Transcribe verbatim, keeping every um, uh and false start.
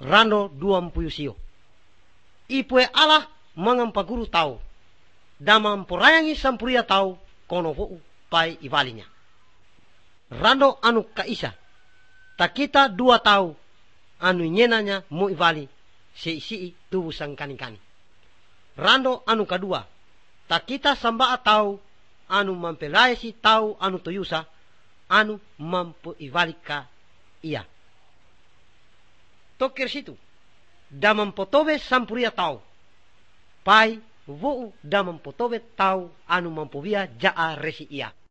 rando dua mpuyusio. Ipue Allah mangampaguru tau, damam porayangi sampuria tau kono vou pai ivalinya. Rando anu kaisa, takita dua tau anu nyenanya mo ivali si-si tubuh sang kani-kani. Rando anu kedua, takita sambaa tau anu mampelai si tau anu toyusa anu mampu ivalika ia. Tokir situ, damam potobe sampuria tau, pai vou damam potobe tau anu mampuvia jaa resi ia.